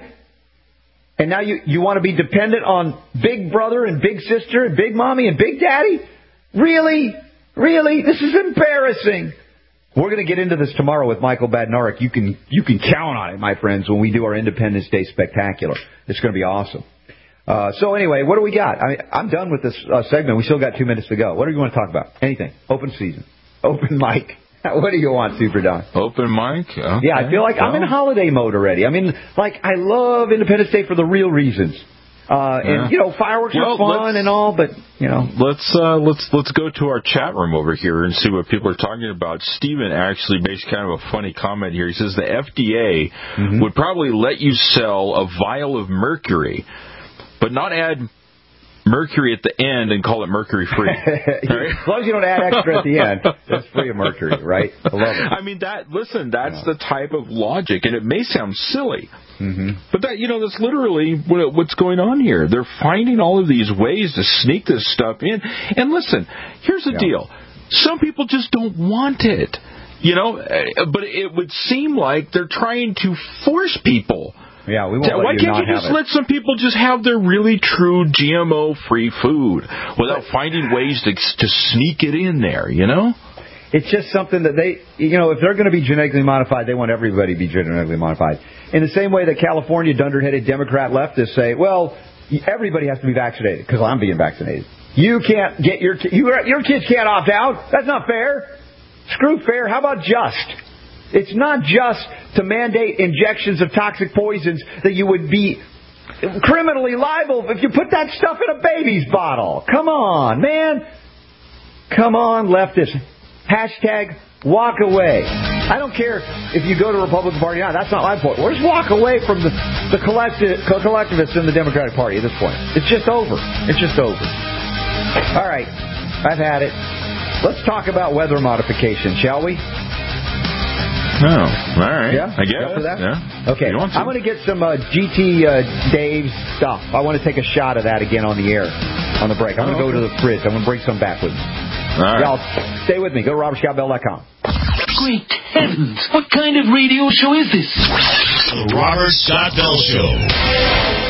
and now you, you want to be dependent on big brother and big sister and big mommy and big daddy? Really? Really? This is embarrassing. We're going to get into this tomorrow with Michael Badnarik. You can you can count on it, my friends, when we do our Independence Day Spectacular. It's going to be awesome. Uh, so anyway, what do we got? I mean, I'm done with this uh, segment. We still got two minutes to go. What do you want to talk about? Anything. Open season. Open mic. What do you want, Super Don? Open mic? Okay. Yeah, I feel like well. I'm in holiday mode already. I mean, like, I love Independence Day for the real reasons. Uh, yeah. And, you know, fireworks well, are fun and all, but, you know. Let's uh, let's let's go to our chat room over here and see what people are talking about. Steven actually makes kind of a funny comment here. He says the F D A mm-hmm. would probably let you sell a vial of mercury, but not add mercury at the end and call it mercury-free. Right? As long as you don't add extra at the end, it's free of mercury, right? I love it. I mean, that. Listen, that's yeah. the type of logic, and it may sound silly, mm-hmm. but that you know that's literally what, what's going on here. They're finding all of these ways to sneak this stuff in. And listen, here's the yeah. deal. Some people just don't want it, you know, but it would seem like they're trying to force people. Yeah, we won't Why let you can't not you just have it. let some people just have their really true G M O-free food without finding ways to to sneak it in there, you know? It's just something that they, you know, if they're going to be genetically modified, they want everybody to be genetically modified. In the same way that California dunderheaded Democrat leftists say, well, everybody has to be vaccinated because I'm being vaccinated. You can't get your you, your kids can't opt out. That's not fair. Screw fair. How about just? It's not just to mandate injections of toxic poisons that you would be criminally liable if you put that stuff in a baby's bottle. Come on, man. Come on, leftists. Hashtag walk away. I don't care if you go to the Republican Party or not. That's not my point. We'll just walk away from the, the collective, collectivists in the Democratic Party at this point. It's just over. It's just over. All right. I've had it. Let's talk about weather modification, shall we? Oh, all right. Yeah? I guess. For that? Yeah. Okay. I'm going to get some uh, G T uh, Dave's stuff. I want to take a shot of that again on the air, on the break. I'm going to oh, go okay. to the fridge. I'm going to bring some back with me. All right. Y'all, stay with me. Go to robert scott bell dot com. Great heavens! What kind of radio show is this? The Robert Scott Bell Show.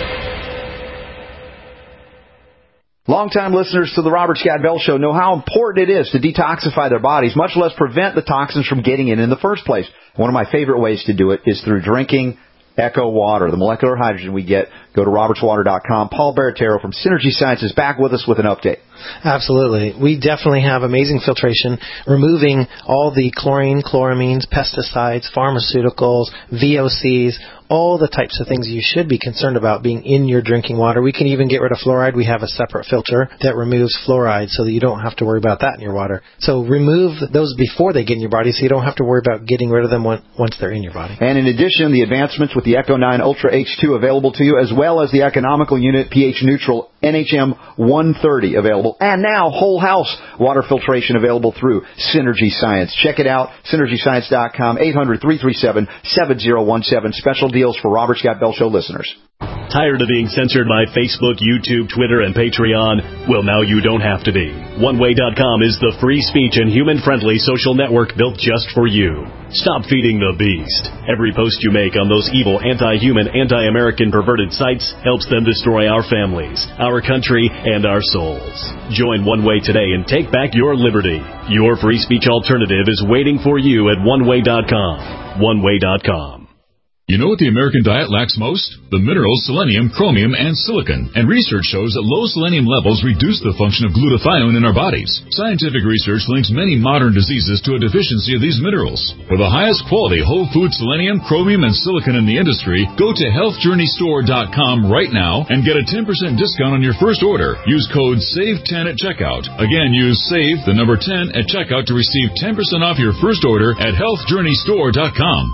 Longtime listeners to the Robert Scott Bell Show know how important it is to detoxify their bodies, much less prevent the toxins from getting in in the first place. One of my favorite ways to do it is through drinking Echo Water, the molecular hydrogen we get. Go to roberts water dot com. Paul Baratero from Synergy Science is back with us with an update. Absolutely. We definitely have amazing filtration, removing all the chlorine, chloramines, pesticides, pharmaceuticals, V O Cs, all the types of things you should be concerned about being in your drinking water. We can even get rid of fluoride. We have a separate filter that removes fluoride so that you don't have to worry about that in your water. So remove those before they get in your body so you don't have to worry about getting rid of them once they're in your body. And in addition, the advancements with the Echo nine Ultra H two available to you, as well as the economical unit pH neutral N H M one thirty available. And now whole house water filtration available through Synergy Science. Check it out, synergy science dot com, eight hundred, three three seven, seven zero one seven. Special deals for Robert Scott Bell Show listeners. Tired of being censored by Facebook, YouTube, Twitter, and Patreon? Well, now you don't have to be. one way dot com is the free speech and human-friendly social network built just for you. Stop feeding the beast. Every post you make on those evil, anti-human, anti-American perverted sites helps them destroy our families, our country, and our souls. Join One Way today and take back your liberty. Your free speech alternative is waiting for you at one way dot com. one way dot com. You know what the American diet lacks most? The minerals selenium, chromium, and silicon. And research shows that low selenium levels reduce the function of glutathione in our bodies. Scientific research links many modern diseases to a deficiency of these minerals. For the highest quality whole food selenium, chromium, and silicon in the industry, go to health journey store dot com right now and get a ten percent discount on your first order. Use code save ten at checkout. Again, use SAVE, the number ten, at checkout to receive ten percent off your first order at health journey store dot com.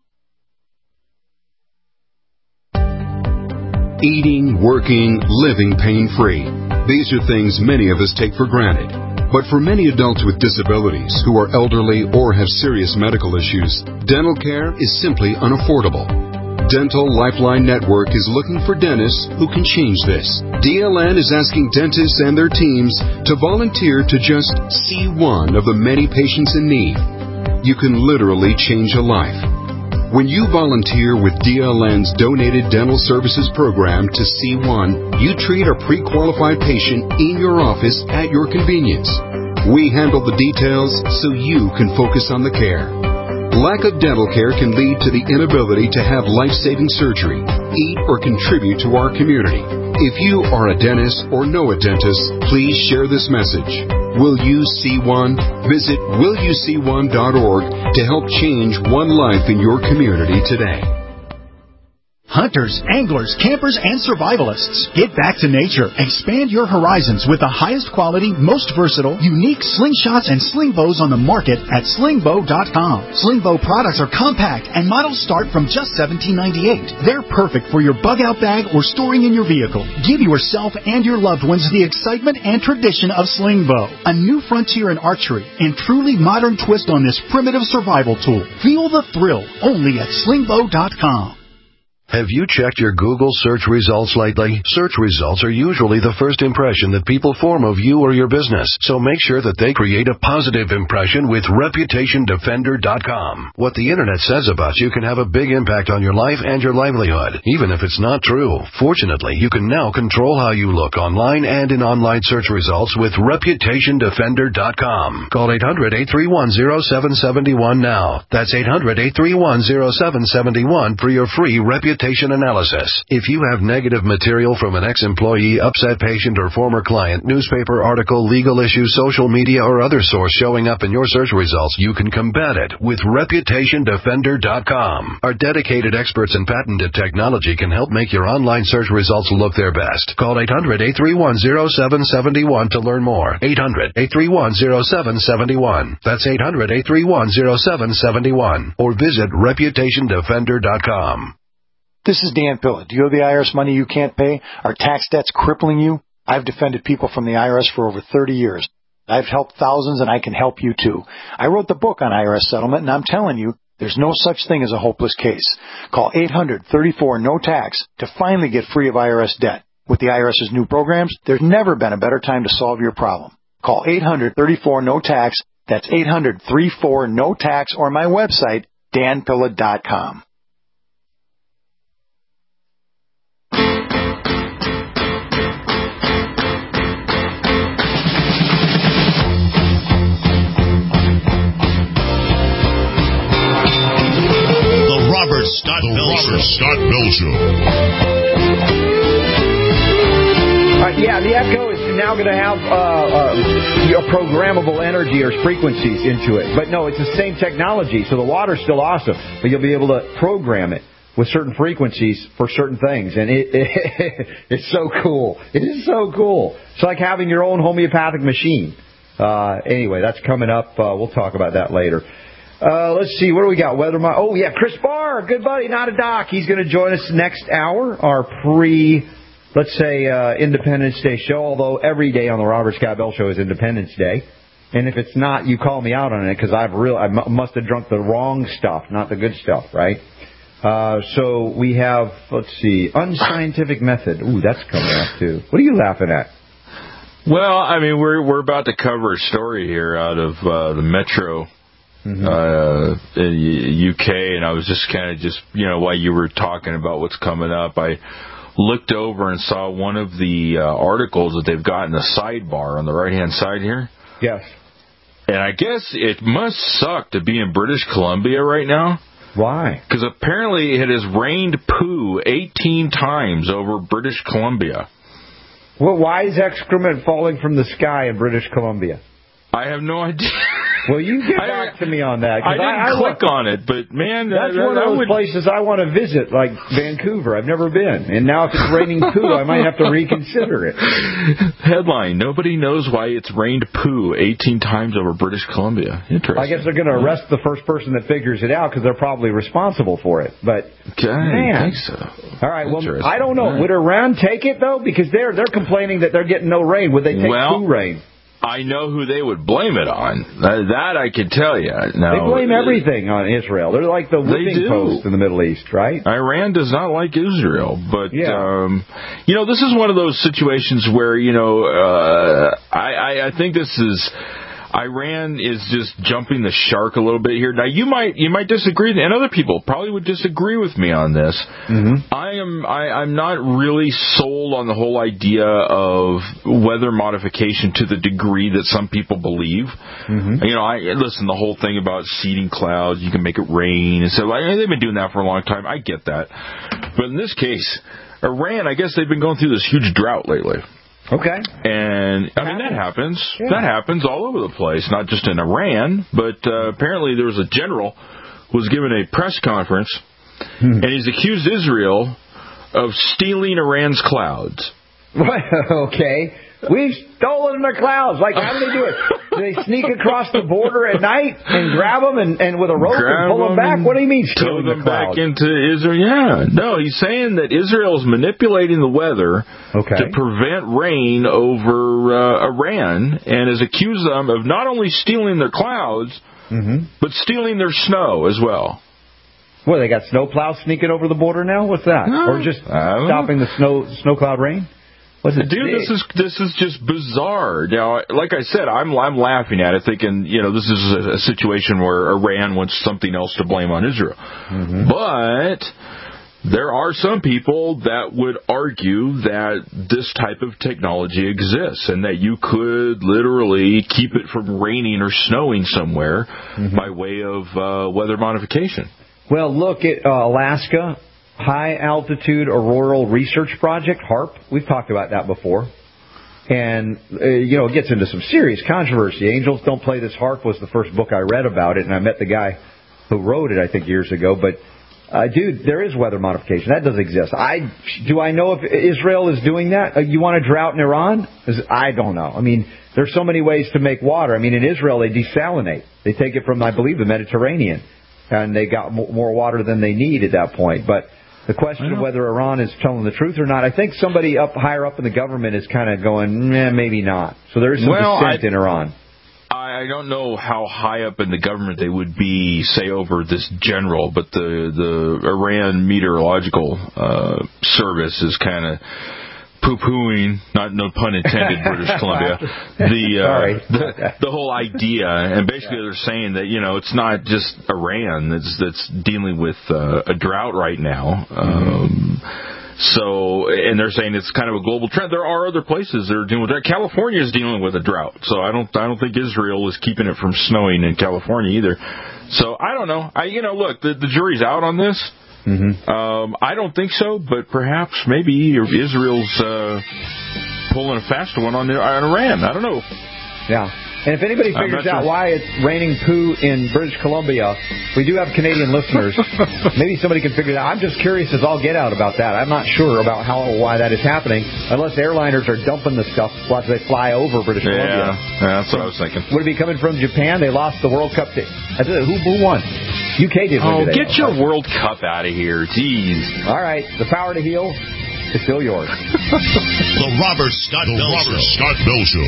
Eating, working, living pain-free. These are things many of us take for granted. But for many adults with disabilities who are elderly or have serious medical issues, dental care is simply unaffordable. Dental Lifeline Network is looking for dentists who can change this. D L N is asking dentists and their teams to volunteer to just see one of the many patients in need. You can literally change a life. When you volunteer with D L N's Donated Dental Services Program to C one, you treat a pre-qualified patient in your office at your convenience. We handle the details so you can focus on the care. Lack of dental care can lead to the inability to have life-saving surgery, eat, or contribute to our community. If you are a dentist or know a dentist, please share this message. Will you see one? Visit will you see one dot org to help change one life in your community today. Hunters, anglers, campers, and survivalists. Get back to nature. Expand your horizons with the highest quality, most versatile, unique slingshots and sling bows on the market at sling bow dot com. Sling bow products are compact and models start from just seventeen ninety-eight. They're perfect for your bug out bag or storing in your vehicle. Give yourself and your loved ones the excitement and tradition of sling bow. A new frontier in archery and truly modern twist on this primitive survival tool. Feel the thrill only at sling bow dot com. Have you checked your Google search results lately? Search results are usually the first impression that people form of you or your business, so make sure that they create a positive impression with reputation defender dot com. What the Internet says about you can have a big impact on your life and your livelihood, even if it's not true. Fortunately, you can now control how you look online and in online search results with reputation defender dot com. Call eight hundred, eight three one, zero seven seven one now. That's eight hundred, eight three one, zero seven seven one for your free reputation analysis. If you have negative material from an ex-employee, upset patient, or former client, newspaper article, legal issue, social media, or other source showing up in your search results, you can combat it with reputation defender dot com. Our dedicated experts in patented technology can help make your online search results look their best. Call eight hundred, eight three one, zero seven seven one to learn more. eight hundred, eight three one, zero seven seven one. That's eight hundred, eight three one, zero seven seven one. Or visit reputation defender dot com. This is Dan Pilla. Do you owe the I R S money you can't pay? Are tax debts crippling you? I've defended people from the I R S for over thirty years. I've helped thousands, and I can help you too. I wrote the book on I R S settlement, and I'm telling you, there's no such thing as a hopeless case. Call eight hundred, thirty-four, no tax to finally get free of I R S debt. With the IRS's new programs, there's never been a better time to solve your problem. Call eight hundred, thirty-four, no tax. That's eight hundred, thirty-four, no tax, or my website, dan pilla dot com. Robert Scott Bell Show. Scott Bell Show. Uh, yeah, the Echo is now going to have uh, uh, programmable energy or frequencies into it. But no, it's the same technology, so the water's still awesome. But you'll be able to program it with certain frequencies for certain things. And it, it it's so cool. It is so cool. It's like having your own homeopathic machine. Uh, anyway, that's coming up. Uh, we'll talk about that later. Uh, let's see, what do we got? Weather, my, oh, yeah, Chris Barr, good buddy, not a doc. He's going to join us next hour, our pre, let's say, uh, Independence Day show, although every day on the Robert Scott Bell Show is Independence Day. And if it's not, you call me out on it, because I've real, I m- must have drunk the wrong stuff, not the good stuff, right? Uh, so we have, let's see, unscientific method. Ooh, that's coming up, too. What are you laughing at? Well, I mean, we're we're about to cover a story here out of uh, the Metro. Mm-hmm. Uh, in U K, and I was just kind of just, you know, while you were talking about what's coming up, I looked over and saw one of the uh, articles that they've got in the sidebar on the right-hand side here. Yes. And I guess it must suck to be in British Columbia right now. Why? Because apparently it has rained poo eighteen times over British Columbia. Well, why is excrement falling from the sky in British Columbia? I have no idea. Well, you get back to me on that. I didn't I, I click look, on it, but man, that's that, one that of those would... places I want to visit, like Vancouver. I've never been, and now if it's raining poo, I might have to reconsider it. Headline: Nobody knows why it's rained poo eighteen times over British Columbia. Interesting. I guess they're going to arrest the first person that figures it out because they're probably responsible for it. But okay, man, I think so. All right, well, I don't know. Right. Would Iran take it though? Because they're they're complaining that they're getting no rain. Would they take well, poo rain? I know who they would blame it on. That, that I can tell you. Now, they blame everything on Israel. They're like the whipping post in the Middle East, right? Iran does not like Israel. But, yeah. um, you know, this is one of those situations where, you know, uh, I, I, I think this is... Iran is just jumping the shark a little bit here. Now, you might you might disagree, and other people probably would disagree with me on this. Mm-hmm. I am I, I'm not really sold on the whole idea of weather modification to the degree that some people believe. Mm-hmm. You know, I listen, the whole thing about seeding clouds, you can make it rain, and so like, they've been doing that for a long time. I get that, but in this case, Iran, I guess they've been going through this huge drought lately. Okay. And, I mean, that happens. Yeah. That happens all over the place, not just in Iran, but uh, apparently there was a general who was given a press conference, hmm. and he's accused Israel of stealing Iran's clouds. Okay. We've stolen their clouds. Like, how do they do it? Do they sneak across the border at night and grab them and, and with a rope grab and pull them back? What do you mean stealing them the clouds? back into Israel? Yeah. No, he's saying that Israel is manipulating the weather okay. to prevent rain over uh, Iran, and has accused them of not only stealing their clouds, mm-hmm. but stealing their snow as well. Well, they got snow plows sneaking over the border now? What's that? No, or just stopping know. the snow snow cloud rain? What's it? Dude, this is this is just bizarre. Now, like I said, I'm I'm laughing at it, thinking, you know, this is a, a situation where Iran wants something else to blame on Israel. Mm-hmm. But there are some people that would argue that this type of technology exists and that you could literally keep it from raining or snowing somewhere mm-hmm. by way of uh, weather modification. Well, look at uh, Alaska. High Altitude Auroral Research Project, HAARP. We've talked about that before. And, uh, you know, it gets into some serious controversy. Angels Don't Play This HAARP was the first book I read about it, and I met the guy who wrote it, I think, years ago. But, uh, dude, there is weather modification. That does exist. I Do I know if Israel is doing that? Uh, you want a drought in Iran? I don't know. I mean, there's so many ways to make water. I mean, in Israel, they desalinate. They take it from, I believe, the Mediterranean. And they got more water than they need at that point. But the question of whether Iran is telling the truth or not, I think somebody up higher up in the government is kind of going, eh, maybe not. So there is some well, dissent I, in Iran. I don't know how high up in the government they would be, say, over this general, but the, the Iran Meteorological uh, Service is kind of poo-pooing, not no pun intended, British Columbia, the, uh, the the whole idea, and basically they're saying that, you know, it's not just Iran that's that's dealing with uh, a drought right now. Um, so, and they're saying it's kind of a global trend. There are other places that are dealing with that. California is dealing with a drought, so I don't I don't think Israel is keeping it from snowing in California either. So I don't know. I you know look, the, the jury's out on this. Mm-hmm. Um, I don't think so, but perhaps maybe Israel's uh, pulling a fast one on, the, on Iran. I don't know. Yeah. And if anybody figures out sure. why it's raining poo in British Columbia, we do have Canadian listeners. Maybe somebody can figure it out. I'm just curious as all get out about that. I'm not sure about how or why that is happening, unless airliners are dumping the stuff once they fly over British yeah, Columbia. Yeah, that's what I was thinking. Would it be coming from Japan? They lost the World Cup. To, who, who won? U K did Oh, win today. Get your World Cup out of here. Jeez. All right. The power to heal is still yours. The Robert Scott the Bell Robert Show. Scott Bell Show.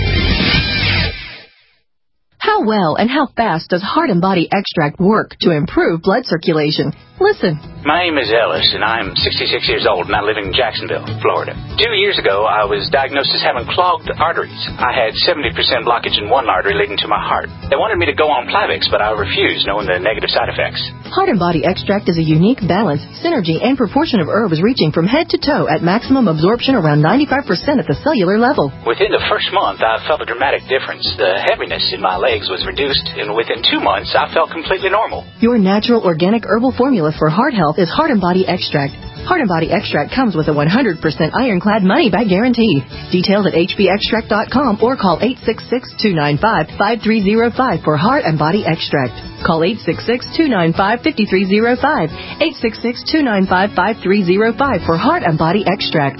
How well and how fast does Heart and Body Extract work to improve blood circulation? Listen. My name is Ellis, and I'm sixty-six years old, and I live in Jacksonville, Florida. Two years ago, I was diagnosed as having clogged arteries. I had seventy percent blockage in one artery leading to my heart. They wanted me to go on Plavix, but I refused, knowing the negative side effects. Heart and Body Extract is a unique balance, synergy, and proportion of herbs reaching from head to toe at maximum absorption around ninety-five percent at the cellular level. Within the first month, I felt a dramatic difference. The heaviness in my legs was reduced, and within two months, I felt completely normal. Your natural organic herbal formula for heart health is Heart and Body Extract. Heart and Body Extract comes with a one hundred percent ironclad money-back guarantee. Details at h b extract dot com or call eight six six, two nine five, five three zero five for Heart and Body Extract. Call eight six six, two nine five, five three zero five, eight six six, two nine five, five three zero five for Heart and Body Extract.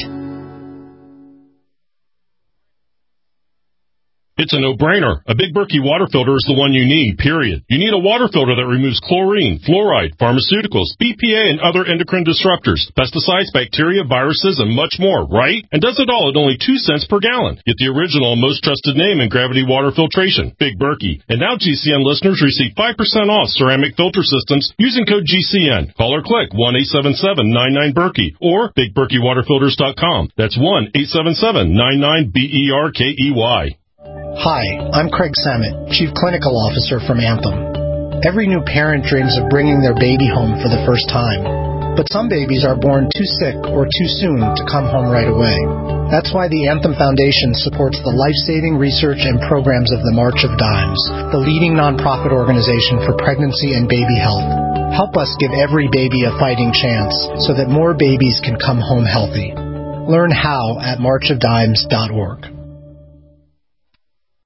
It's a no-brainer. A Big Berkey water filter is the one you need, period. You need a water filter that removes chlorine, fluoride, pharmaceuticals, B P A, and other endocrine disruptors, pesticides, bacteria, viruses, and much more, right? And does it all at only two cents per gallon. Get the original and most trusted name in gravity water filtration, Big Berkey. And now G C N listeners receive five percent off ceramic filter systems using code G C N. Call or click one eight seven seven, nine nine, Berkey or big berkey water filters dot com. That's one eight seven seven, nine nine, B E R K E Y. Hi, I'm Craig Samet, Chief Clinical Officer from Anthem. Every new parent dreams of bringing their baby home for the first time. But some babies are born too sick or too soon to come home right away. That's why the Anthem Foundation supports the life-saving research and programs of the March of Dimes, the leading nonprofit organization for pregnancy and baby health. Help us give every baby a fighting chance so that more babies can come home healthy. Learn how at march of dimes dot org.